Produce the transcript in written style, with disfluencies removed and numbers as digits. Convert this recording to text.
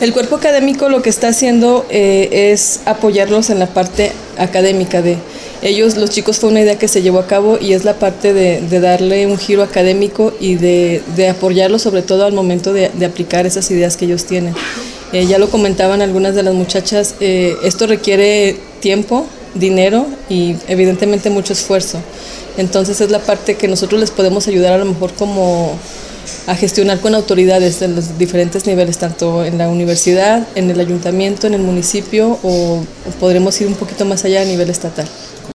El cuerpo académico lo que está haciendo es apoyarlos en la parte académica de ellos. Los chicos fue una idea que se llevó a cabo y es la parte de darle un giro académico y de apoyarlos sobre todo al momento de aplicar esas ideas que ellos tienen. Ya lo comentaban algunas de las muchachas, esto requiere tiempo, dinero y evidentemente mucho esfuerzo. Entonces es la parte que nosotros les podemos ayudar a lo mejor como a gestionar con autoridades de los diferentes niveles, tanto en la universidad, en el ayuntamiento, en el municipio o podremos ir un poquito más allá a nivel estatal.